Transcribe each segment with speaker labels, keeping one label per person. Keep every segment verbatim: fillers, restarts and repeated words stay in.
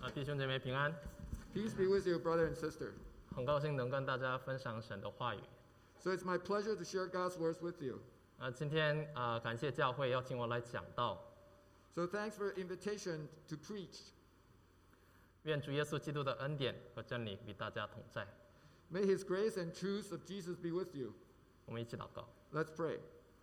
Speaker 1: 啊，弟兄姐妹平安。
Speaker 2: Peace be with you, brother and sister.
Speaker 1: 很高兴能跟大家分享神的话语。
Speaker 2: So it's my pleasure to share God's words with you.
Speaker 1: 啊，今天啊，感谢教会邀请我来讲道。
Speaker 2: So thanks for the invitation to preach.
Speaker 1: 愿主耶稣基督的恩典和真理与大家同在。
Speaker 2: May His grace and truth of Jesus be with you.
Speaker 1: 我们一起祷告。
Speaker 2: Let's pray.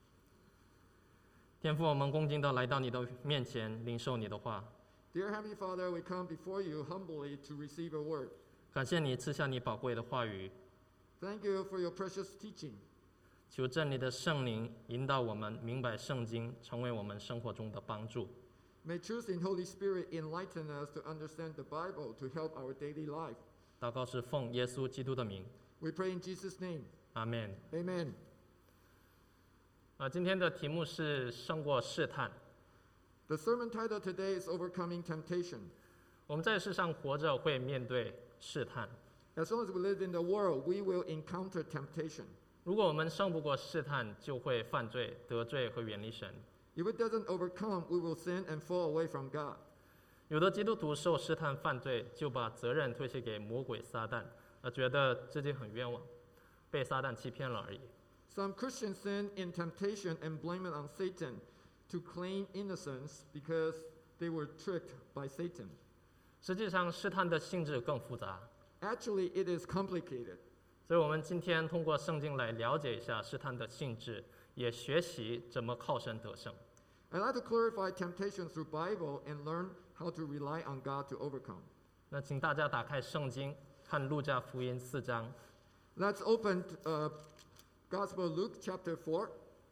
Speaker 1: 天父，我们恭敬地来到你的面前，领受你的话。
Speaker 2: Dear Heavenly Father, we come before you humbly to receive your word.
Speaker 1: 感谢你赐下你宝贵的话语，
Speaker 2: Thank you for your precious teaching.
Speaker 1: 求真理的圣灵引导我们明白圣经，成为我们生活中的帮助。
Speaker 2: May truth and Holy Spirit enlighten us to understand the Bible to help our daily life.
Speaker 1: 祷告是奉耶稣基督的名，
Speaker 2: We pray in Jesus' name.
Speaker 1: 阿们。
Speaker 2: Amen.
Speaker 1: 啊，今天的题目是胜过试探。
Speaker 2: The sermon title today is Overcoming Temptation.
Speaker 1: 我们在世上活着会面对试探，
Speaker 2: As long as we live in the world, we will encounter temptation.
Speaker 1: 如果我们胜不过试探，就会犯罪、得罪和远离神。
Speaker 2: If it doesn't overcome, we will sin and fall away from God.
Speaker 1: 有的基督徒受试探犯罪，就把责任推卸给魔鬼撒旦，呃，觉得自己很冤枉，被撒旦欺骗了而已。
Speaker 2: Some Christians sin in temptation and blame it on Satan to claim innocence because they were tricked by Satan.
Speaker 1: 实际上，试探的性质更复杂，
Speaker 2: Actually, it is complicated.
Speaker 1: 所以我们今天通过圣经来了解一下试探的性质，也学习怎么靠神得胜。
Speaker 2: I'd like to clarify temptation through Bible and learn how to rely on God to overcome.
Speaker 1: 那请大家打开圣经，看路加福音四章。
Speaker 2: Let's open uh, Gospel of Luke chapter four.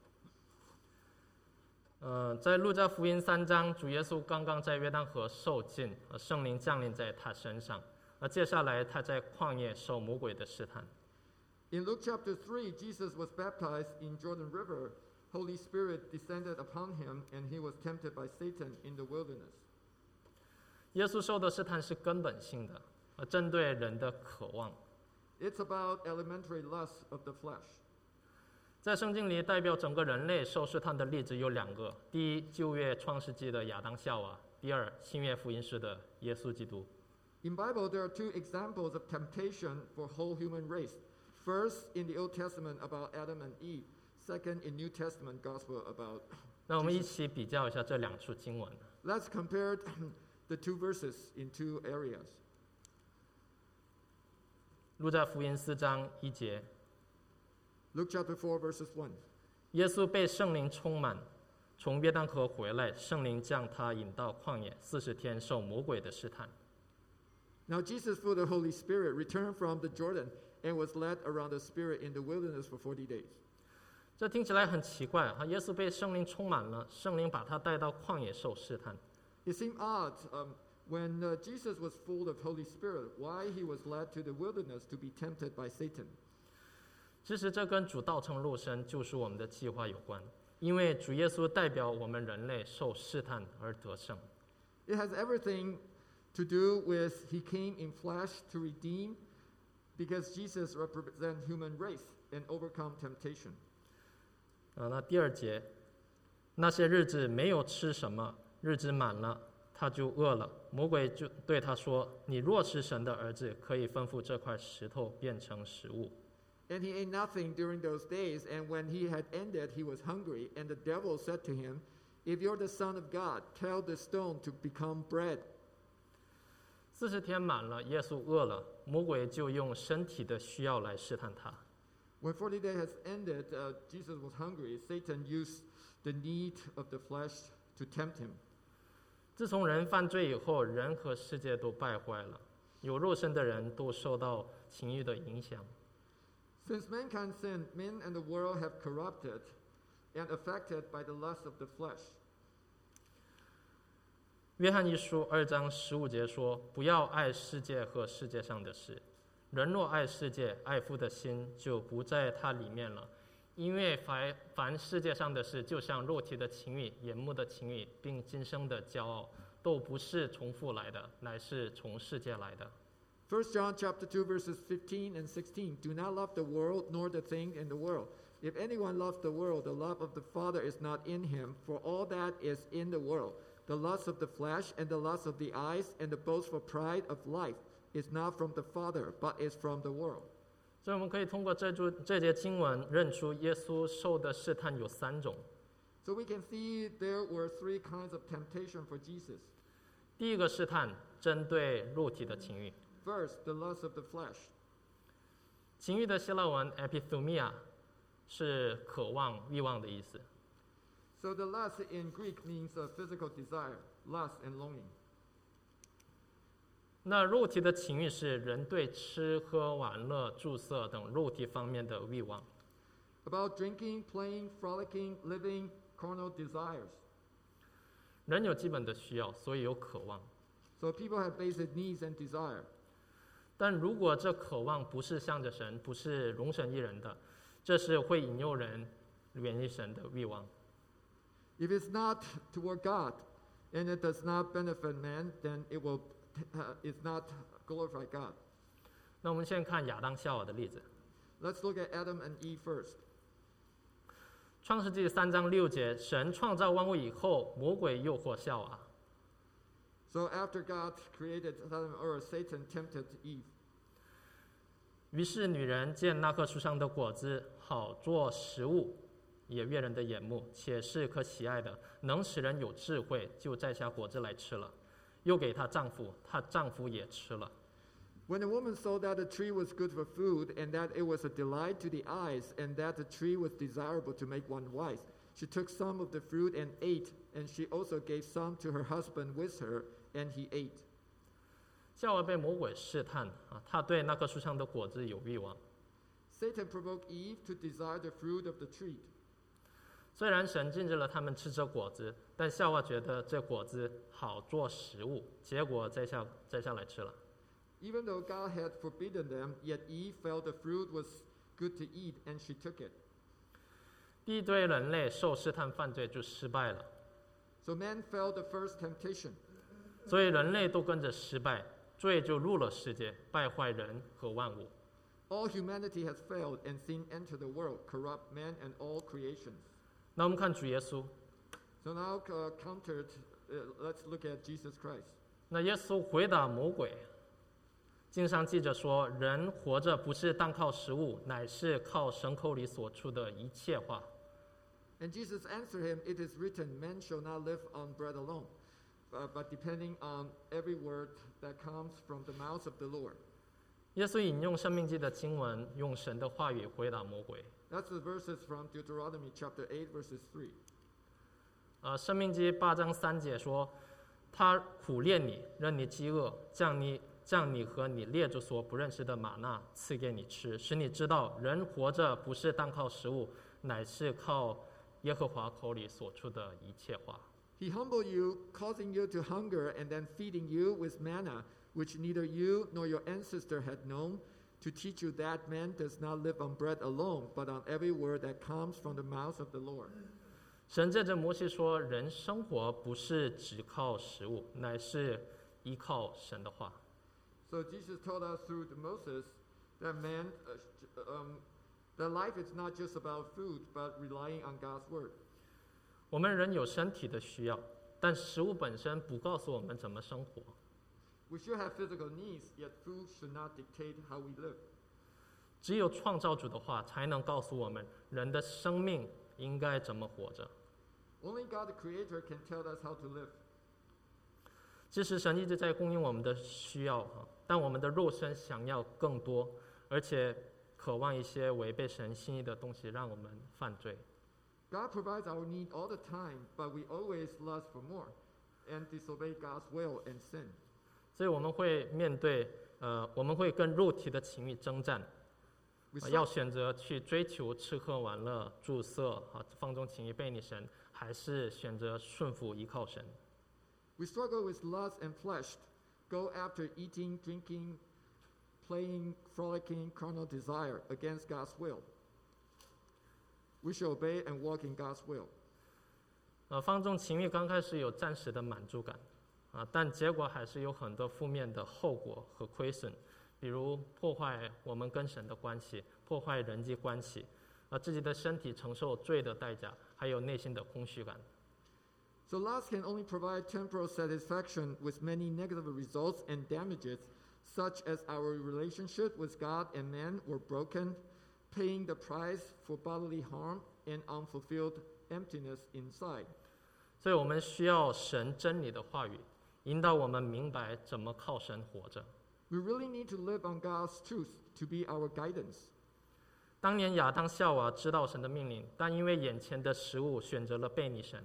Speaker 1: 呃，在路加福音三章，主耶稣刚刚在约旦河受浸，呃圣灵降临在他身上。而接下来他在旷野受魔鬼的试探。
Speaker 2: In Luke chapter three, Jesus was baptized in Jordan River. Holy Spirit descended upon him, and he was tempted by Satan in the wilderness.
Speaker 1: 耶稣受的试探是根本性的，呃，针对人的渴望。
Speaker 2: It's about elementary lusts of the flesh.
Speaker 1: 在圣经里，代表整个人类受试探的例子有两个：第一，旧约创世纪的亚当夏娃；第二，新约福音时的耶稣基督。
Speaker 2: In Bible, there are two examples of temptation for whole human race. First, in the Old Testament about Adam and Eve. Second, in New Testament gospel about
Speaker 1: 那我们一起比较一下这两处经文。
Speaker 2: Let's compare the two verses in two areas.
Speaker 1: 路加福音四章一节，
Speaker 2: Luke chapter four, verses one.
Speaker 1: 耶稣被圣灵充满，从约旦河回来，圣灵将他引到旷野，四十天受魔鬼的试探。
Speaker 2: Now Jesus, full of the Holy Spirit, returned from the Jordan and was led around the Spirit in the wilderness for forty days.
Speaker 1: 这听起来很奇怪啊！耶稣被圣灵充满了，圣灵把他带到旷野受试探。
Speaker 2: It seemed odd um, when uh, Jesus was full of Holy Spirit, why he was led to the wilderness to be tempted by Satan.
Speaker 1: 其实这跟主道成肉身救赎我们的计划有关，因为主耶稣代表我们人类受试探而得胜。
Speaker 2: It has everything to do with he came in flesh to redeem, because Jesus represents human race and overcome temptation.
Speaker 1: 啊，那第二节，那些日子没有吃什么，日子满了，他就饿了。魔鬼就对他说：“你若是神的儿子，可以吩咐这块石头变成食物。”
Speaker 2: And he ate nothing during those days, and when he had ended, he was hungry. And the devil said to him, "If you're the Son of God, tell the stone to become bread."
Speaker 1: 四十天满了，耶稣饿了，魔鬼就用身体的需要来试探他。
Speaker 2: When forty days has ended, uh, Jesus was hungry. Satan used the need of the flesh to tempt him.
Speaker 1: 自从人犯罪以后，人和世界都败坏了，有肉身的人都受到情欲的影响。
Speaker 2: Since mankind sinned, men and the world have corrupted and affected by the lust of the flesh.
Speaker 1: 约翰一书二章十五节说：“不要爱世界和世界上的事。人若爱世界，爱父的心就不在它里面了。因为凡凡世界上的事，就像肉体的情欲、眼目的情欲，并今生的骄傲，都不是从父来的，乃是从世界来的。”
Speaker 2: First John chapter two verses fifteen and sixteen. Do not love the world nor the things in the world. If anyone loves the world, the love of the Father is not in him. For all that is in the world, the lust of the flesh, and the lust of the eyes, and the boastful pride of life is not from the Father, but is from the world.
Speaker 1: 所以我们可以通过这注这节经文认出耶稣受的试探有三种。
Speaker 2: So we can see there were three kinds of temptation for Jesus.
Speaker 1: 第一个试探针对肉体的情欲，
Speaker 2: First, the lust of the flesh.
Speaker 1: 情欲的希腊文 epithumia 是渴望、欲望的意思。
Speaker 2: So the lust in Greek means a physical desire, lust and longing.
Speaker 1: 那肉体的情欲是人对吃喝玩乐住色等肉体方面的欲望。
Speaker 2: About drinking, playing, frolicking, living, carnal desires.
Speaker 1: 人有基本的需要，所以有渴望。
Speaker 2: So people have basic needs and desire.
Speaker 1: 但如果这渴望不是向着神，不是容神一人的，这是会引诱人远离神的欲望。
Speaker 2: If it's not toward God and it does not benefit man, then it will uh, it's not glorify God.
Speaker 1: 那我们先看亚当夏娃的例子。
Speaker 2: Let's look at Adam and Eve first.
Speaker 1: 创世纪三章六节，神创造万物以后，魔鬼诱惑夏娃。
Speaker 2: So after God created heaven and earth, Satan tempted Eve.
Speaker 1: 于是女人见那棵树上的果子好做食物，也悦人的眼目，且是可喜爱的，能使人有智慧，就摘下果子来吃了，又给她丈夫，她丈夫也吃了。
Speaker 2: When the woman saw that the tree was good for food, and that it was a delight to the eyes, and that the tree was desirable to make one wise, she took some of the fruit and ate, and she also gave some to her husband with her, and he ate.
Speaker 1: 夏娃被魔鬼试探啊，她对那棵树上的果子有欲望。
Speaker 2: Satan provoked Eve to desire the fruit of the tree.
Speaker 1: 虽然神禁止了他们吃这果子，但夏娃觉得这果子好做食物，结果摘下摘下来吃了。
Speaker 2: Even though God had forbidden them, yet Eve felt the fruit was good to eat, and she took it.
Speaker 1: 第一堆人类受试探犯罪就失败了，
Speaker 2: So man felt the first temptation.
Speaker 1: 所以人类都跟着失败，罪就入了世界，败坏人和万物。
Speaker 2: All humanity has failed, and sin entered the world, corrupt man and all creations.
Speaker 1: 那我们看主耶稣，
Speaker 2: So now uh, countered, uh, let's look at Jesus Christ.
Speaker 1: 那耶稣回答魔鬼，经上记着说，人活着不是单靠食物，乃是靠神口里所出的一切话。
Speaker 2: And Jesus answered him, It is written, man shall not live on bread alone, uh, but depending on every word that comes from the mouth of the Lord.
Speaker 1: 耶稣引用生命记的经文，用神的话语回答魔鬼。
Speaker 2: That's the verses from Deuteronomy chapter eight, verses three.
Speaker 1: 呃，生命记八章三节说，他苦练你，让你饥饿，将你将你和你列祖所不认识的玛纳赐给你吃，使你知道人活着不是单靠食物，乃是靠耶和华口里所出的一切话。
Speaker 2: He humbled you, causing you to hunger, and then feeding you with manna, which neither you nor your ancestor had known, to teach you that man does not live on bread alone, but on every word that comes from the mouth of the Lord.
Speaker 1: 神借着摩西说，人生活不是只靠食物，乃是依靠神的话。
Speaker 2: So Jesus told us through the Moses that man, uh, um, that life is not just about food, but relying on God's word.
Speaker 1: 我们人有身体的需要，但食物本身不告诉我们怎么生活。
Speaker 2: We should have physical needs, yet food should not dictate how we live.
Speaker 1: 只有创造主的话，才能告诉我们人的生命应该怎么活着。
Speaker 2: Only God, the Creator, can tell us how to live.
Speaker 1: 即使神一直在供应我们的需要哈，但我们的肉身想要更多，而且渴望一些违背神心意的东西，让我们犯罪。
Speaker 2: God provides our need all the time, but we always lust for more and disobey God's will and sin.
Speaker 1: 所以我们会面对呃，我们会跟肉体的情欲征战，
Speaker 2: We
Speaker 1: 呃、要
Speaker 2: struggle,
Speaker 1: 选择去追求吃喝玩乐、住色啊，放纵情欲背逆神，还是选择顺服依靠神？
Speaker 2: we struggle with lust and flesh, go after eating, drinking, playing, frolicking, carnal desire against God's will. We shall obey and walk in God's will.
Speaker 1: 呃，放纵情欲刚开始有暂时的满足感，啊，但结果还是有很多负面的后果和亏损，比如破坏我们跟神的关系，破坏人际关系，啊，自己的身体承受罪的代价，还有内心的空虚感。
Speaker 2: So lust can only provide temporal satisfaction with many negative results and damages, such as our relationship with God and man were broken, paying the price for bodily harm and unfulfilled emptiness inside.
Speaker 1: 所以我们需要神真理的话语，引导我们明白怎么靠神活着。
Speaker 2: We really need to live on God's truth to be our guidance.
Speaker 1: 当年亚当夏娃知道神的命令，但因为眼前的食物选择了背逆神。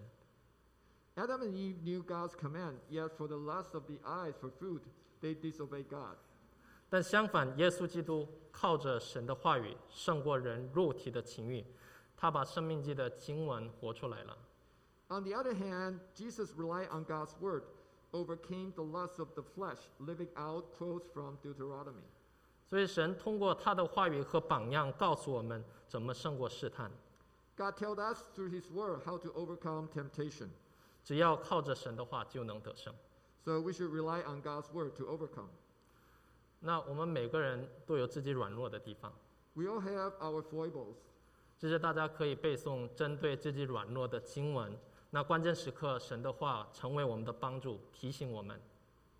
Speaker 2: Adam and Eve knew God's command, yet for the lust of the eyes for food, they disobeyed God.
Speaker 1: 但相反，耶稣基督靠着神的话语胜过人肉体的情欲，他把生命记的经文活出来了。
Speaker 2: On the other hand, Jesus relied on God's word, overcame the lust of the flesh, living out quotes from Deuteronomy.
Speaker 1: 所以神通过他的话语和榜样告诉我们怎么胜过试探。
Speaker 2: God told us through his word how to overcome temptation.
Speaker 1: 只要靠着神的话就能得胜。
Speaker 2: So we should rely on God's word to overcome.
Speaker 1: 那我们每个人都有自己软弱的地方，
Speaker 2: We all have our foibles.
Speaker 1: 这是大家可以背诵针对自己软弱的经文。那关键时刻，神的话成为我们的帮助，提醒我们。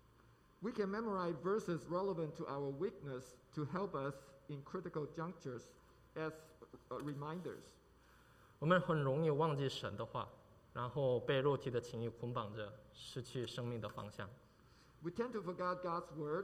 Speaker 2: We can memorize verses relevant to our weakness to help us in critical junctures as reminders.
Speaker 1: 我们很容易忘记神的话，然后被肉体的情欲捆绑着，失去生命的方向。
Speaker 2: We tend to forget God's word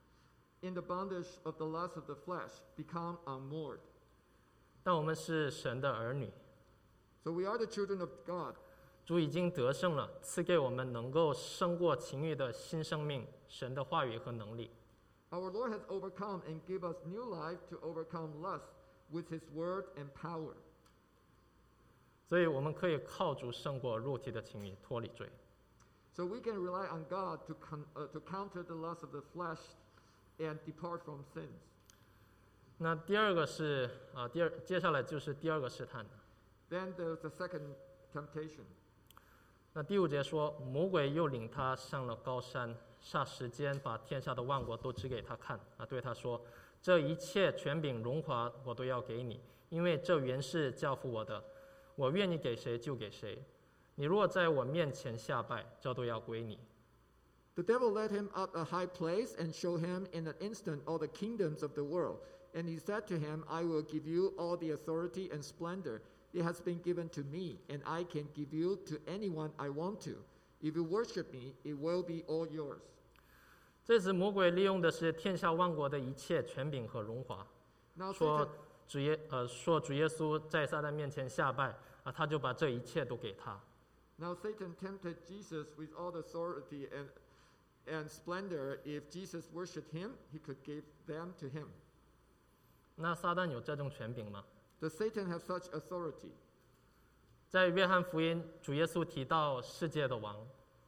Speaker 2: in the bondage of the lust of the flesh, become unmoored.
Speaker 1: 但我们是神的儿女，
Speaker 2: So we are the children of God.
Speaker 1: 主已经得胜了，赐给我们能够胜过情欲的新生命，神的话语和能力。
Speaker 2: Our Lord has overcome and give us new life to overcome lust with his word and power.
Speaker 1: 所以我们可以靠主胜过肉体的情欲，脱离罪。
Speaker 2: So we can rely on God to, con- uh, to counter the lust of the flesh and depart from sins.
Speaker 1: 那第二个是啊、呃，第二接下来就是第二个试探。
Speaker 2: Then there's the second temptation.
Speaker 1: 那第五节说，魔鬼又领他上了高山，霎时间把天下的万国都指给他看，啊，对他说：“这一切权柄荣华我都要给你，因为这原是交付我的，我愿意给谁就给谁。你若在我面前下拜，这都要归你。”
Speaker 2: The devil led him up a high place and showed him in an instant all the kingdoms of the world. And he said to him, I will give you all the authority and splendor. It has been given to me, and I can give you to anyone I want to. If you worship me, it will be all yours.
Speaker 1: 这次魔鬼利用的是天下万国的一切权柄和荣华，
Speaker 2: Now
Speaker 1: 说
Speaker 2: Satan,
Speaker 1: 主耶呃说主耶稣在撒旦面前下拜啊，他就把这一切都给他。
Speaker 2: now Satan tempted Jesus with all the authority and, and splendor. If Jesus worshipped him, he could give them to him.
Speaker 1: 那撒旦有这种权柄吗？
Speaker 2: Does Satan have such authority?
Speaker 1: 在约翰福音，主耶稣提到世界的王，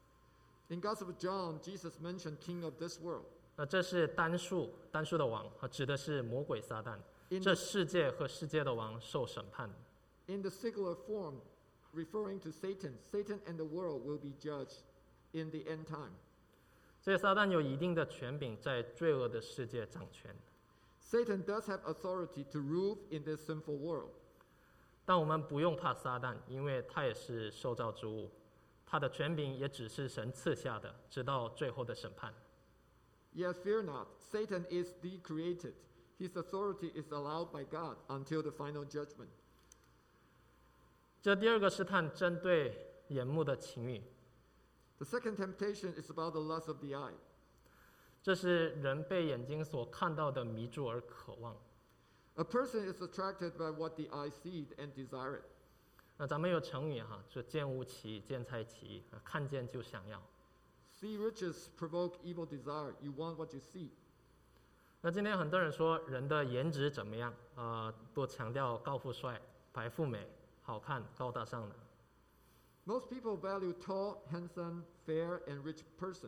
Speaker 2: In Gospel of John, Jesus mentioned king of this world.
Speaker 1: 那这是单数单数的王，啊，指的是魔鬼撒旦。
Speaker 2: In
Speaker 1: 这
Speaker 2: the,
Speaker 1: 世界和世界的王受审判。
Speaker 2: in the singular form, referring to Satan, Satan and the world will be judged in the end time.
Speaker 1: 所以撒旦有一定的权柄在罪恶的世界掌权。
Speaker 2: Satan does have authority to rule in this sinful world.
Speaker 1: 但我们不用怕撒旦，因为他也是受造之物，他的权柄也只是神赐下的，直到最后的审判。
Speaker 2: Yet fear not, Satan is decreated. His authority is allowed by God until the final judgment.
Speaker 1: 这第二个试探针对眼目的情欲，
Speaker 2: The second temptation is about the lust of the eye.
Speaker 1: 这是人被眼睛所看到的迷住而渴望。
Speaker 2: A person is attracted by what the eye sees and desire it.
Speaker 1: 那咱们有成语哈，就见物起意，见财起意，啊看见就想要。
Speaker 2: See riches provoke evil desire. You want what you see.
Speaker 1: 那今天很多人说人的颜值怎么样？啊、呃，都强调高富帅、白富美、好看、高大上的。
Speaker 2: Most people value tall, handsome, fair, and rich person.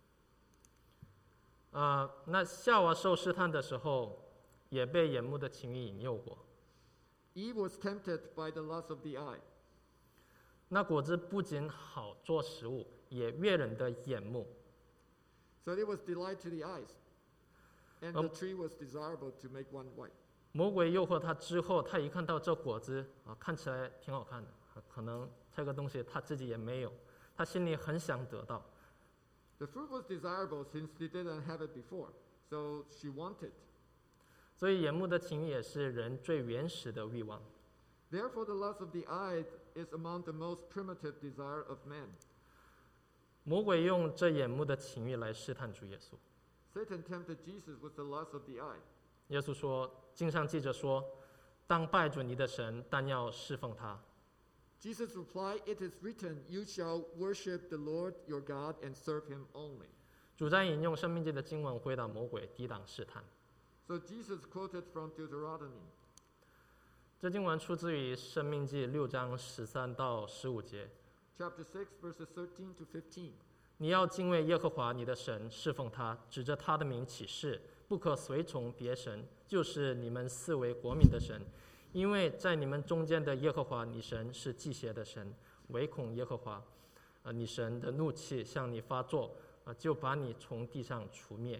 Speaker 1: 啊、呃，那夏娃受试探的时候，也被眼目的情欲引诱过。
Speaker 2: Eve was tempted by the lust of the eye.
Speaker 1: 那果子不仅好做食物，也悦人的眼目。
Speaker 2: So it was delight to the eyes. And the
Speaker 1: Um,
Speaker 2: tree was desirable to make one white.
Speaker 1: 魔鬼诱惑他之后，他一看到这果子啊，看起来挺好看的，啊可能这个东西他自己也没有， 他心里很想得到。
Speaker 2: The fruit was desirable since she didn't have it before, so she wanted.
Speaker 1: 所以眼目的情欲也是人最原始的欲望。
Speaker 2: Therefore, the lust of the eye is among the most primitive desire of man.
Speaker 1: 魔鬼用这眼目的情欲来试探主耶稣。
Speaker 2: Satan tempted Jesus with the lust of the eye.
Speaker 1: 耶稣说：“经上记着说，当拜主你的神，但要侍奉他。”
Speaker 2: Jesus replied, "It is written, you shall worship the Lord your God and serve him only."
Speaker 1: 主在引用生命记的经文回答魔鬼，抵挡试探。
Speaker 2: So Jesus quoted from Deuteronomy.
Speaker 1: 这经文出自于生命记六章十三到十五节。
Speaker 2: Chapter six, verses thirteen to fifteen.
Speaker 1: 你要敬畏耶和华你的神，侍奉他，指着他的名起誓，不可随从别神，就是你们四围国民的神。因为在你们中间的耶和华你神是忌邪的神，唯恐耶和华，呃，你神的怒气向你发作，呃，就把你从地上除灭。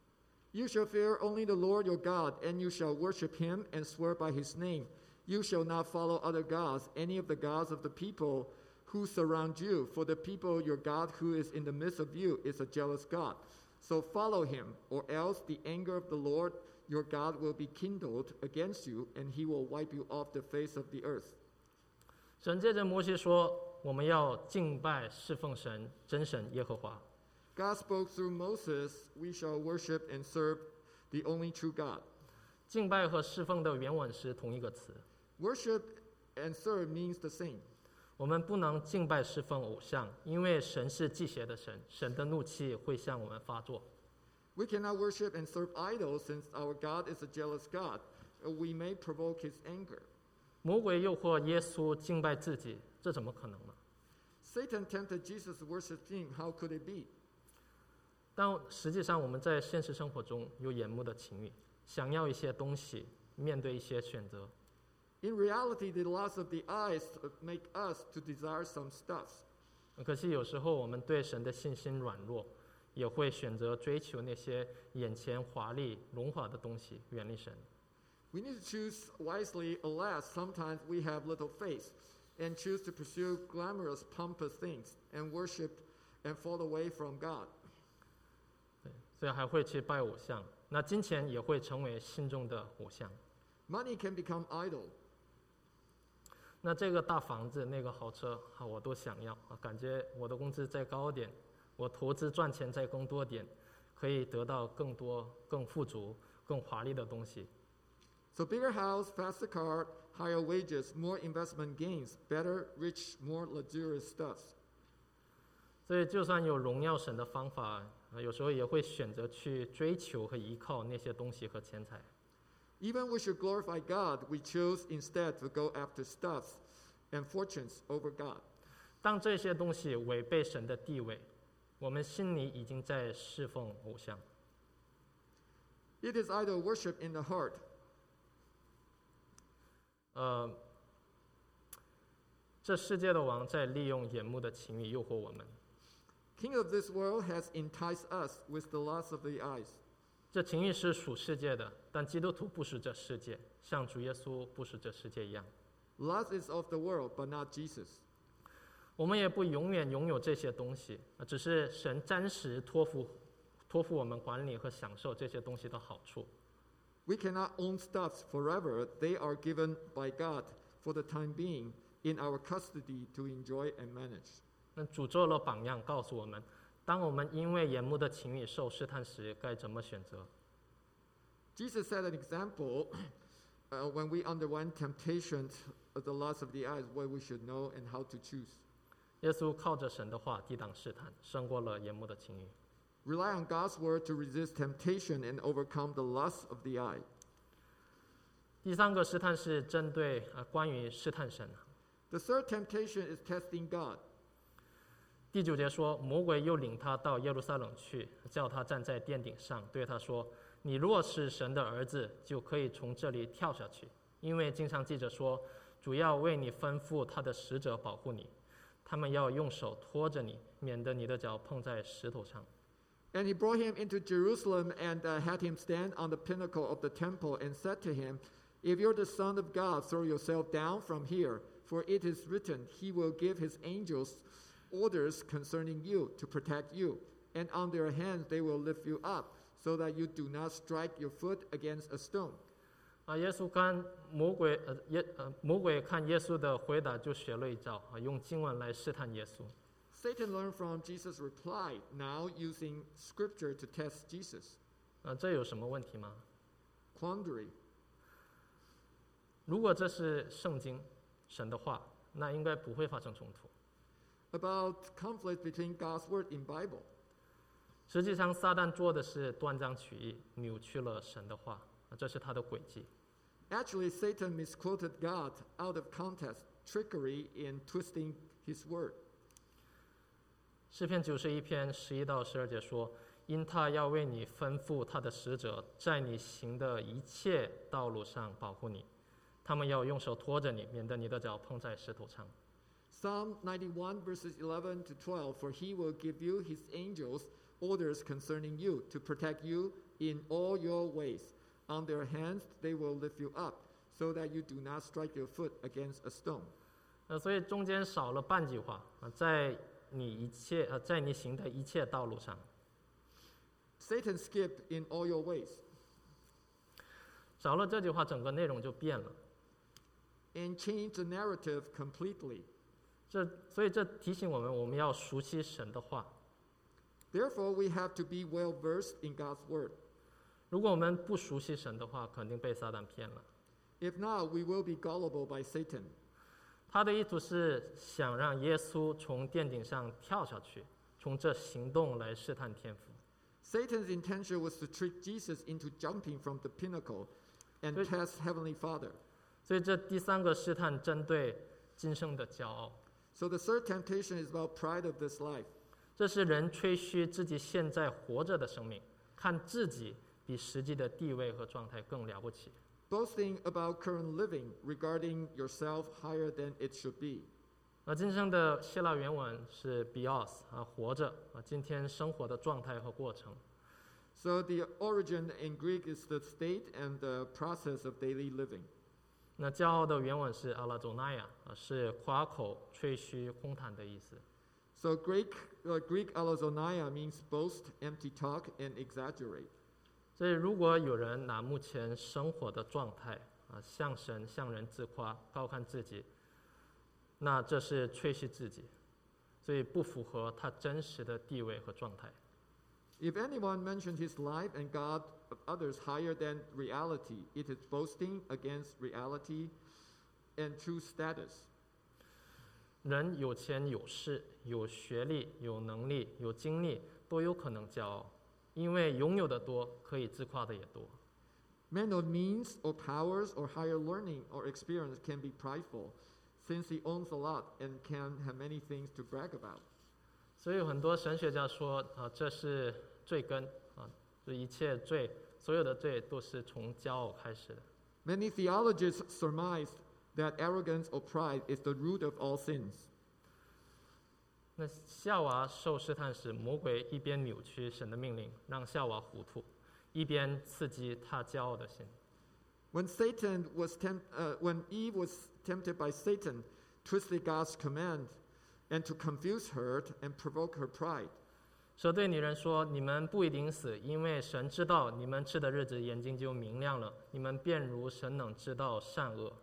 Speaker 2: You shall fear only the Lord your God, and you shall worship him and swear by his name. You shall not follow other gods, any of the gods of the people who surround you, for the people your God who is in the midst of you is a jealous God. So follow him, or else the anger of the Lord your God will be kindled against you, and he will wipe you off the face of the earth.
Speaker 1: 神接着摩西说：“我们要敬拜侍奉神，真神耶和华。”
Speaker 2: God spoke through Moses, "We shall worship and serve the only true God."
Speaker 1: 敬拜和侍奉的原文是同一个词。
Speaker 2: Worship and serve means the same.
Speaker 1: 我们不能敬拜侍奉偶像，因为神是忌邪的神，神的怒气会向我们发作。
Speaker 2: We cannot worship and serve idols since our God is a jealous God. We may provoke his anger.
Speaker 1: 魔鬼诱惑耶稣敬拜自己，这怎么可能呢？
Speaker 2: Satan tempted Jesus to worship him. How could it be?
Speaker 1: 但实际上，我们在现实生活中有眼目的情欲，想要一些东西，面对一些选择。
Speaker 2: In reality, the lust of the eyes make us to desire some stuff.
Speaker 1: 可惜有时候我们对神的信心软弱，也会选择追求那些眼前华丽、荣华的东西，远离神。
Speaker 2: We need to choose wisely. Alas, sometimes we have little faith and choose to pursue glamorous, pompous things and worship and fall away from God.
Speaker 1: 对，所以还会去拜偶像。那金钱也会成为心中的偶像。
Speaker 2: Money can become idol.
Speaker 1: 那这个大房子、那个豪车啊，我都想要啊！感觉我的工资再高点，我投资赚钱再更多点，可以得到更多、更富足、更华丽的东西。
Speaker 2: So bigger house, faster car, higher wages, more investment gains, better, rich, more luxurious stuffs.
Speaker 1: 所以，就算有荣耀神的方法，有时候也会选择去追求和依靠那些东西和钱财。
Speaker 2: Even we should glorify God, we chose instead to go after stuffs and fortunes over God.
Speaker 1: 当这些东西违背神的地位，我们心里已经在侍奉偶像。
Speaker 2: It is idol worship in the heart.
Speaker 1: 呃，这世界的王在利用眼目的情欲诱惑我们。
Speaker 2: King of this world has enticed us with the lust of the eyes.
Speaker 1: 这情欲是属世界的，但基督徒不属这世界，像主耶稣不属这世界一样。
Speaker 2: Lust is of the world, but not Jesus.
Speaker 1: 我们也不永远拥有这些东西，只是神暂时托付托付我们管理和享受这些东西的好处。
Speaker 2: We cannot own stuffs forever. They are given by God for the time being in our custody to enjoy and manage.
Speaker 1: 那主做了榜样，告诉我们，当我们因为眼目的情欲受试探时，该怎么选择。
Speaker 2: Jesus set an example uh, when we underwent temptation of the lust of the eyes, what we should know and how to choose.
Speaker 1: 耶稣靠着神的话抵挡试探，胜过了眼目的情欲。
Speaker 2: Rely on God's word to resist temptation and overcome the lust of the eye.
Speaker 1: 第三个试探是针对呃关于试探神。
Speaker 2: The third temptation is testing God.
Speaker 1: 第九节说，魔鬼又领他到耶路撒冷去，叫他站在殿顶上，对他说：“你若是神的儿子，就可以从这里跳下去，因为经上记着说，主要为你吩咐他的使者保护你，他们要用手托着你，免得你的脚碰在石头上。”
Speaker 2: And he brought him into Jerusalem and uh, had him stand on the pinnacle of the temple and said to him, "If you're the Son of God, throw yourself down from here, for it is written, He will give His angels orders concerning you to protect you, and on their hands they will lift you up, so that you do not strike your foot against a stone.
Speaker 1: 啊，耶稣看魔鬼，呃，耶，呃，魔鬼看耶稣的回答就学了一招，啊，用经文来试探耶稣。
Speaker 2: Satan learned from Jesus' reply, now using scripture to test Jesus.
Speaker 1: 啊，这有什么问题吗？
Speaker 2: Quandary.
Speaker 1: 如果这是圣经神的话，那应该不会发生冲突。
Speaker 2: About conflict between God's word in Bible.
Speaker 1: 实际上，撒旦做的是断章取义，扭曲了神的话，啊，这是他的诡计。
Speaker 2: Actually, Satan misquoted God out of context, trickery in twisting his word.
Speaker 1: 诗篇九十一篇十一到十二节说：“因他要为你吩咐他的使者，在你行的一切道路上保护你，他们要用手托着你，免得你的脚碰在石头上。”
Speaker 2: Psalm ninety-one, verses eleven to twelve, for he will give you his angels orders concerning you to protect you in all your ways. On their hands they will lift you up, so that you do not strike your foot against a stone.
Speaker 1: 呃，所以中间少了半句话啊，在你一切呃，在你行的一切道路上，
Speaker 2: Satan skipped in all your ways.
Speaker 1: 少了这句话，整个内容就变了。
Speaker 2: And changed the narrative completely.
Speaker 1: 这所以这提醒我们，我们要熟悉神的话。
Speaker 2: Therefore, we have to be well versed in God's word.
Speaker 1: 如果我们不熟悉神的话，肯定被撒旦骗了。
Speaker 2: If not, we will be gullible by Satan.
Speaker 1: 他的意图是想让耶稣从殿顶上跳下去，从这行动来试探天父。
Speaker 2: Satan's intention was to trick Jesus into jumping from the pinnacle and
Speaker 1: Good.
Speaker 2: test Heavenly Father.
Speaker 1: 所以这第三个试探针对今生的骄傲，
Speaker 2: So the third temptation is about pride of this life.
Speaker 1: 这是人吹嘘自己现在活着的生命，看自己比实际的地位和状态更了不起。
Speaker 2: Boasting about current living, regarding yourself higher than it should be.
Speaker 1: 那今生的希腊原文是 bios 啊，活着啊，今天生活的状态和过程。
Speaker 2: So the origin in Greek is the state and the process of daily living.
Speaker 1: 那骄傲的原文是 alazonaya 啊，是夸口、吹嘘、空谈的意思。
Speaker 2: So Greek, uh, Greek alazonia means boast, empty talk, and exaggerate.
Speaker 1: 所以，如果有人拿目前生活的状态啊，向神、向人自夸、高看自己，那这是吹嘘自己，所以不符合他真实的地位和状态。
Speaker 2: If anyone mentioned his life and God of others higher than reality, it is boasting against reality and true status.
Speaker 1: 人有钱有势、有学历、有能力、有经历，都有可能骄傲，因为拥有的多，可以自夸的也多。
Speaker 2: Man of means or powers or higher learning or experience can be prideful, since he owns a lot and can have many things to brag about.
Speaker 1: 所以有很多神学家说啊，这是罪根啊，这一切罪，所有的罪都是从骄傲开始的。
Speaker 2: Many theologians surmise that arrogance or pride is the root of all sins.
Speaker 1: 那夏娃受试探时，魔鬼一边扭曲神的命令，让夏娃糊涂，一边刺激他骄傲的心。
Speaker 2: When Satan was temp- uh, when Eve was tempted by Satan, twisted God's command, and to confuse her and provoke her pride.
Speaker 1: 蛇对女人说：“你们不一定死，因为神知道你们吃的日子眼睛就明亮了，你们便如神能知道善恶。”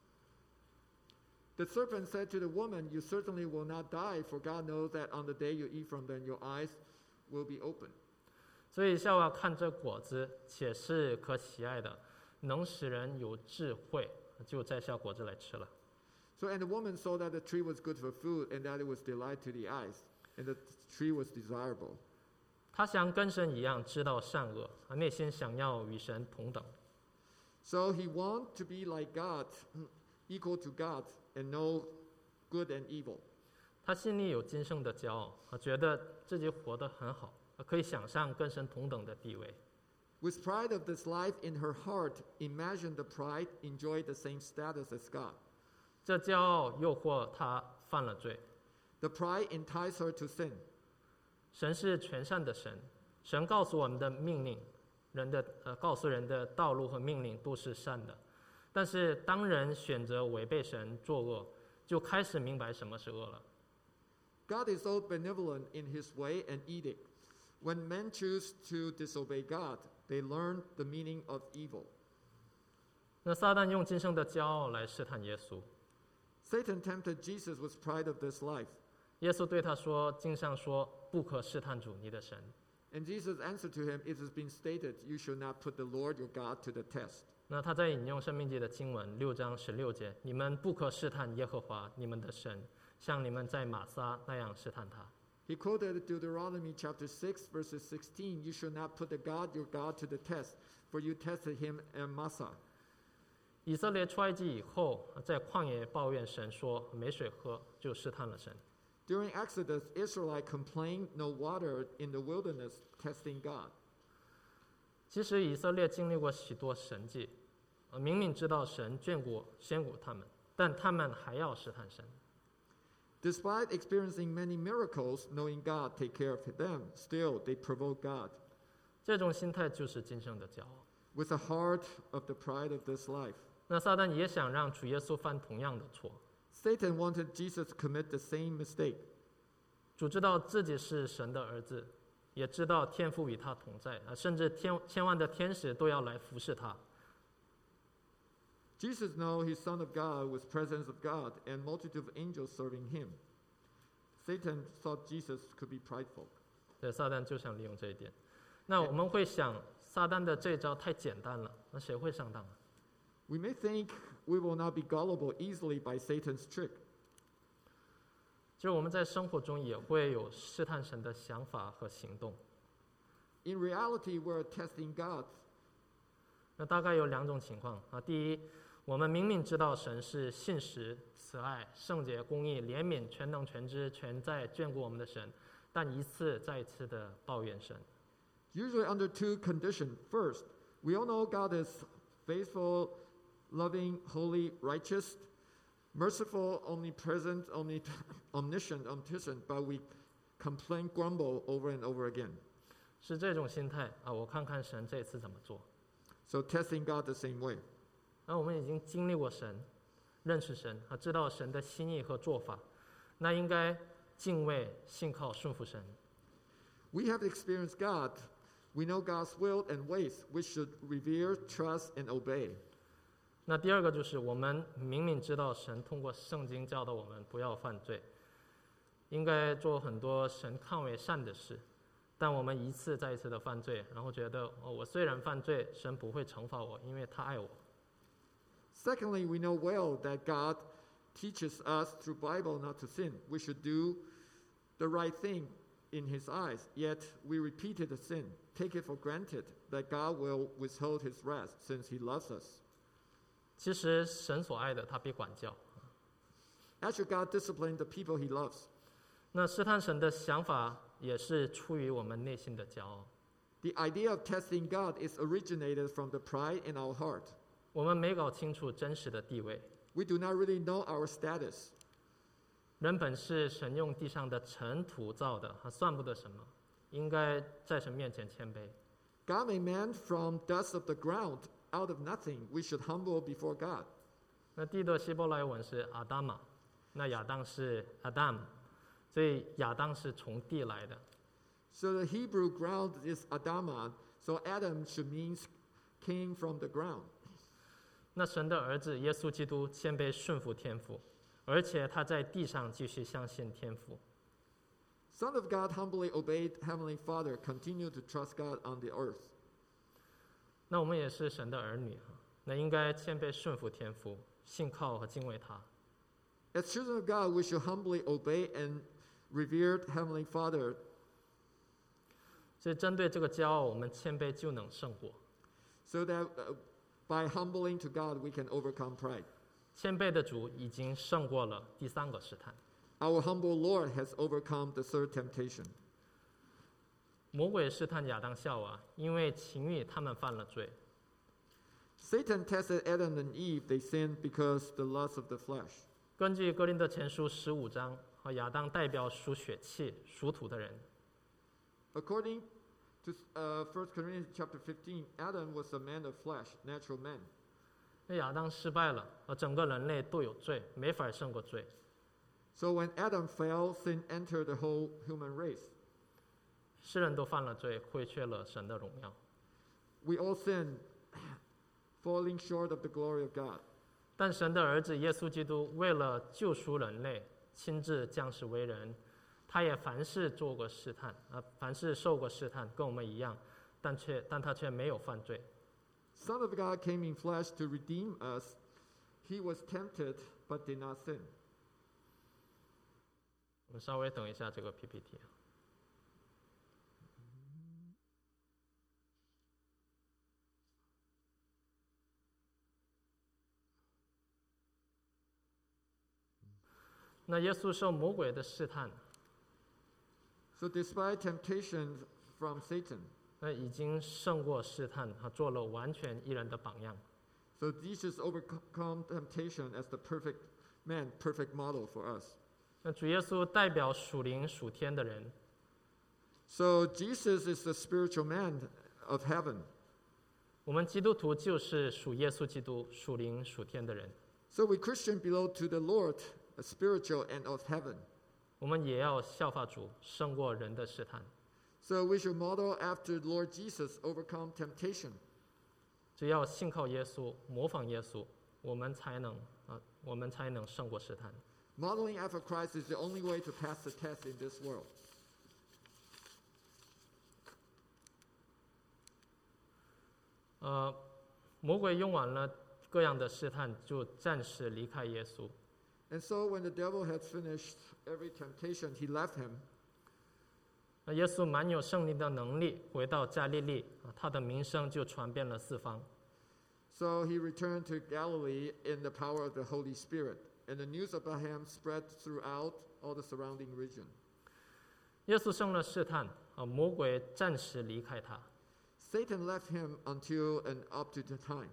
Speaker 2: The serpent said to the woman, "You certainly will not die, for God knows that on the day you eat from them, your eyes will be open."
Speaker 1: 所以夏娃看这果子，且是可喜爱的，能使人有智慧，就摘下果子来吃了。
Speaker 2: So and the woman saw that the tree was good for food, and that it was delight to the eyes, and the tree was desirable.
Speaker 1: 他想跟神一样知道善恶，内心想要与神同等。
Speaker 2: So he wanted to be like God, equal to God, and know good and evil.
Speaker 1: 他心里有今生的骄傲，觉得自己活得很好，可以想象跟神同等的地位。
Speaker 2: With pride of this life in her heart, imagine the pride enjoyed the same status as God.
Speaker 1: 这骄傲诱惑他犯了罪。
Speaker 2: The pride enticed her to sin.
Speaker 1: 神是全善的神，神告诉我们的命令，人的呃告诉人的道路和命令都是善的。但是当人选择违背神作恶，就开始明白什么是恶了。
Speaker 2: God is so benevolent in his way and edict. When men choose to disobey God, they learn the meaning of evil.
Speaker 1: 那撒旦用今生的骄傲来试探耶稣。
Speaker 2: Satan tempted Jesus with pride of this life.
Speaker 1: 耶稣对他说：“经上说，不可试探主你的神。”
Speaker 2: And Jesus answered to him, It has been stated, you shall not put the Lord your God to the test.
Speaker 1: 那他在引用申命记的经文六章十六节：“你们不可试探耶和华你们的神，像你们在玛撒那样试探他。”
Speaker 2: He quoted Deuteronomy chapter six, verses sixteen, You shall not put the God your God to the test, for you tested him at Massah.
Speaker 1: 以色列出埃及以后，在旷野抱怨神说没水喝，就试探了神。
Speaker 2: During Exodus, Israelites complained no water in the wilderness, testing God.
Speaker 1: 其实以色列经历过许多神迹，呃明明知道神眷顾眷顾他们，但他们还要试探神。
Speaker 2: Despite experiencing many miracles, knowing God take care of them, still they provoke God.
Speaker 1: 这种心态就是今生的骄傲。
Speaker 2: With the heart of the pride of this life.
Speaker 1: 那撒旦也想让主耶稣犯同样的错。
Speaker 2: Satan wanted Jesus to commit the same mistake.
Speaker 1: 主知道自己是神的儿子，也知道天父与他同在，啊，甚至天千万的天使都要来服侍他。
Speaker 2: Jesus knew he's Son of God with presence of God and multitude of angels serving him. Satan thought Jesus could be prideful.
Speaker 1: 对，撒旦就想利用这一点。那我们会想，撒旦的这招太简单了，那谁会上当啊？
Speaker 2: We may think we will not be gullible easily by Satan's trick.
Speaker 1: 就是我们在生活中也会有试探神的想法和行动。
Speaker 2: In reality, we're testing God.
Speaker 1: 那大概有两种情况啊。第一，我们明明知道神是信实、慈爱、圣洁、公义、怜悯、全能、全知、全在、眷顾我们的神，但一次再一次的抱怨神。
Speaker 2: Usually under two conditions. First, we all know God is faithful, loving, holy, righteous, merciful, omnipresent, omni- omniscient, omniscient, but we complain, grumble over and over again.
Speaker 1: 是这种心态啊，我看看神这次怎么做。
Speaker 2: So testing God the same way.
Speaker 1: 那我们已经经历过神，认识神啊，知道神的心意和做法，那应该敬畏、信靠、顺服神。
Speaker 2: We have experienced God. We know God's will and ways. We should revere, trust, and obey.
Speaker 1: 那第二个就是我们明明知道神通过圣经教导我们不要犯罪，应该做很多神看为善的事，但我们一次再一次的犯罪，然后觉得哦，我虽然犯罪，神不会惩罚我，因为他爱我。
Speaker 2: Secondly, we know well that God teaches us through Bible not to sin. We should do the right thing in his eyes, yet we repeated the sin, take it for granted that God will withhold his wrath since he loves us.
Speaker 1: 其实神所爱的，他必管教。
Speaker 2: Actually, God disciplined the people he loves.
Speaker 1: 那试探神的想法也是出于我们内心的骄傲。
Speaker 2: The idea of testing God is originated from the pride in our heart.
Speaker 1: 我们没搞清楚真实的地位。
Speaker 2: We do not really know our status.
Speaker 1: 人本是神用地上的尘土造的，还算不得什么，应该在神面前谦卑。
Speaker 2: God made man from dust of the ground. Out of nothing, we should humble before God.
Speaker 1: 那地的希伯来文是阿达玛，那亚当是 Adam， 所以亚当是从地来的。
Speaker 2: So the Hebrew ground is Adamah, so Adam should means came from the ground.
Speaker 1: 那神的儿子耶稣基督谦卑顺服天父，而且他在地上继续相信天父。
Speaker 2: Son of God humbly obeyed Heavenly Father, continued to trust God on the earth.
Speaker 1: 那我们也是神的儿女，那应该谦卑顺服天父，信靠和敬畏他。
Speaker 2: As children of God, we should humbly obey and revere Heavenly Father.
Speaker 1: 所以针对这个骄傲，我们谦卑就能胜过。
Speaker 2: So that uh, by humbling to God, we can overcome pride.
Speaker 1: 谦卑的主已经胜过了第三个试探。
Speaker 2: Our humble Lord has overcome the third temptation.
Speaker 1: 魔鬼试探亚当夏娃，因为情欲他们犯了罪。
Speaker 2: Satan tested Adam and Eve. They sinned because the lust of the flesh.
Speaker 1: 根据哥林多前书十五章，和亚当代表属血气、属土的人。
Speaker 2: According to uh, First Corinthians chapter fifteen, Adam was a man of flesh, natural man.
Speaker 1: 那亚当失败了，而整个人类都有罪，没法胜过罪。
Speaker 2: So when Adam fell, sin entered the whole human race.
Speaker 1: 世人都犯了罪，亏缺了神的荣耀。
Speaker 2: We all sin, falling short of the glory of God.
Speaker 1: 但神的儿子耶稣基督为了救赎人类，亲自降世为人。他也凡事做过试探，啊，凡事受过试探，跟我们一样，但却但他却没有犯罪。
Speaker 2: Son of God came in flesh to redeem us. He was tempted, but did not sin.
Speaker 1: 我们稍微等一下这个 P P T。那耶稣受魔鬼的试探，
Speaker 2: So despite temptations from Satan,
Speaker 1: 那已经胜过试探，他做了完全一人的榜样。
Speaker 2: so Jesus overcome temptation as the perfect man, perfect model for us.
Speaker 1: 那主耶稣代表属灵属天的人，
Speaker 2: So Jesus is the spiritual man of heaven.
Speaker 1: 我们基督徒就是属耶稣基督、属灵属天的人。
Speaker 2: So we Christian belong to the Lord, a spiritual and of heaven.
Speaker 1: 我们也要效法主，胜过人的试探。
Speaker 2: So we should model after Lord Jesus, overcome temptation.
Speaker 1: 只要信靠耶稣，模仿耶稣，我们才能啊，我们才能胜过试探。
Speaker 2: Modeling after Christ is the only way to pass the test in this world.
Speaker 1: 呃，魔鬼用完了各样的试探，就暂时离开耶稣。
Speaker 2: And so when the devil had finished every temptation, he left him.
Speaker 1: 那耶稣满有圣灵的能力，回到加利利，啊，他的名声就传遍了四方。
Speaker 2: So he returned to Galilee in the power of the Holy Spirit, and the news about him spread throughout all the surrounding region.
Speaker 1: 耶稣胜了试探，啊，魔鬼暂时离开他。
Speaker 2: Satan left him until and up to the time.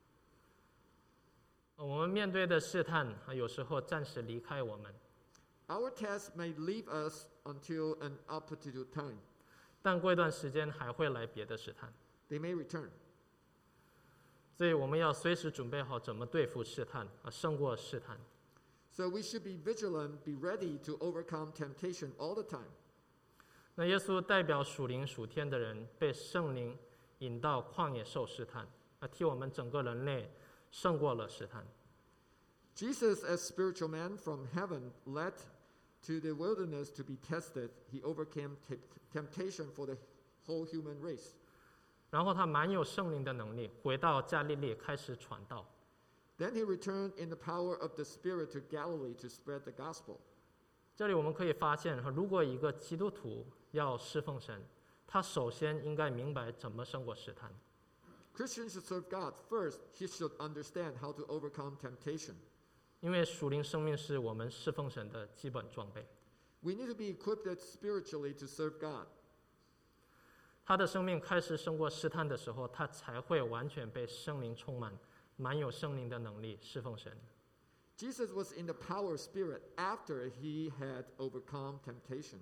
Speaker 1: 我们面对的试探，啊，有时候暂时离开我们，
Speaker 2: Our tests may leave us until an up to time.
Speaker 1: 但过一段时间还会来别的试探。
Speaker 2: They may return.
Speaker 1: 所以我们要随时准备好怎么对付试探，啊，胜过试探。
Speaker 2: So we should be vigilant, be ready to overcome temptation all the time.
Speaker 1: 那耶稣代表属灵属天的人，被圣灵引到旷野受试探，啊，替我们整个人类胜过了试探。
Speaker 2: Jesus, as spiritual man from heaven, led to the wilderness to be tested. He overcame t- temptation for the whole human race.
Speaker 1: 然后他满有圣灵的能力，回到加利利开始传道。
Speaker 2: Then he returned in the power of the Spirit to Galilee to spread the gospel.
Speaker 1: 这里我们可以发现，如果一个基督徒要侍奉神，他首先应该明白怎么胜过试探。
Speaker 2: Christians should serve God. First, he should understand how to overcome temptation.
Speaker 1: 因为属灵生命是我们侍奉神的基本装备。
Speaker 2: We need to be equipped spiritually to serve God.
Speaker 1: 他的生命开始胜过试探的时候，他才会完全被圣灵充满，满有圣灵的能力侍奉神。
Speaker 2: Jesus was in the power of Spirit after he had overcome temptation.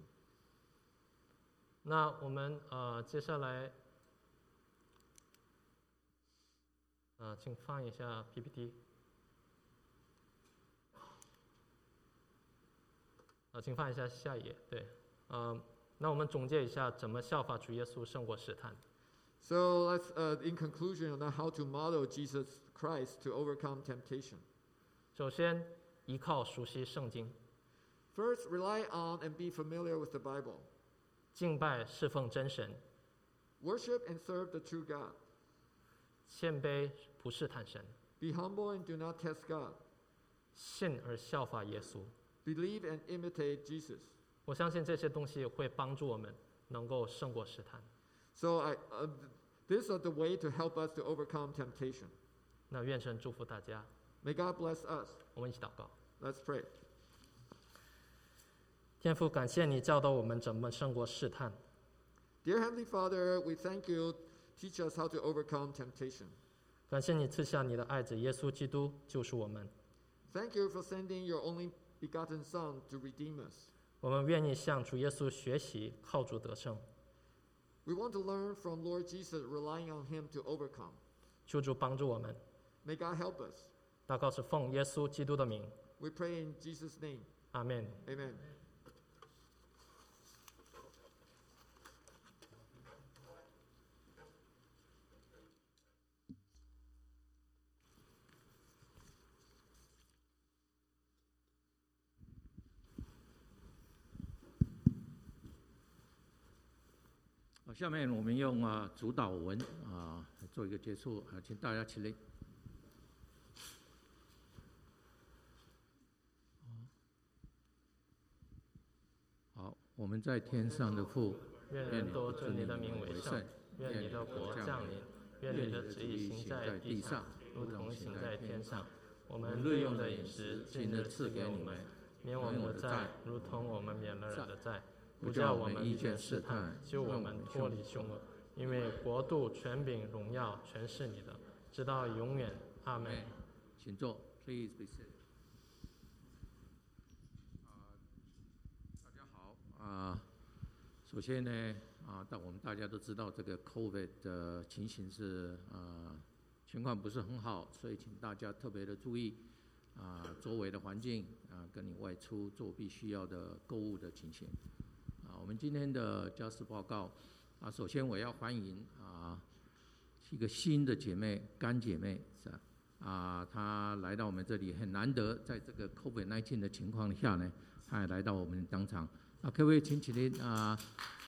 Speaker 1: 那我们呃接下来，呃，请放一下 P P T。呃，请放一下下一页。对，呃，那我们总结一下，怎么效法主耶稣胜过试探。
Speaker 2: So let's, uh, in conclusion, on how to model Jesus Christ to overcome temptation.
Speaker 1: 首先，依靠熟悉圣经，
Speaker 2: First, rely on and be familiar with the Bible.
Speaker 1: 敬拜侍奉真神，
Speaker 2: Worship and serve the true God.
Speaker 1: 谦卑不试探神，
Speaker 2: Be humble and do not test God.
Speaker 1: 信而效法耶稣。
Speaker 2: Believe and imitate Jesus.
Speaker 1: 我相信这些东西会帮助我们能够胜过试探。
Speaker 2: So I, uh, these are the way to help us to overcome temptation.
Speaker 1: 那愿神祝福大家，
Speaker 2: May God bless us.
Speaker 1: 我们一起祷告。
Speaker 2: Let's pray.
Speaker 1: 天父，感谢你教导我们怎么胜过试探。
Speaker 2: Dear Heavenly Father, we thank you. Teach us how to overcome temptation.
Speaker 1: 感谢你赐下你的爱子耶稣基督救赎我们。
Speaker 2: Thank you for sending your only begotten Son to redeem us.
Speaker 1: 我们愿意向主耶稣学习，靠主得胜。
Speaker 2: We want to learn from Lord Jesus, relying on him to overcome.
Speaker 1: 求主帮助我们。
Speaker 2: May God help us.
Speaker 1: 祷告是奉耶稣基督的名，
Speaker 2: We pray in Jesus' name.
Speaker 1: 阿门。
Speaker 2: Amen.
Speaker 3: 好，下面我们用啊主导文啊来做一个结束啊，请大家起立。好，我们在天上的父，
Speaker 1: 愿人都尊你的名为圣，愿你的国降临，愿你的旨意行在地上，如同行在天上。我们日用的饮食，今日赐给我们，免我们的债，如同我们免了人的债，不叫我们遇见试探，救我们脱离凶恶。因为国度、权柄、荣耀，全是你的，直到永远。阿门。
Speaker 3: 请坐 ，Please be seated。大家好啊，首先呢啊，但我们大家都知道这个 COVID 的情形是啊情况不是很好，所以请大家特别的注意啊周围的环境啊，跟你外出做必须要的购物的情形。啊，我们今天的家事报告啊，首先我要欢迎啊一个新的姐妹干姐妹是吧？啊，她来到我们这里很难得，在这个 COVID 十九 的情况下呢，她也来到我们当场。啊，各位请起立啊。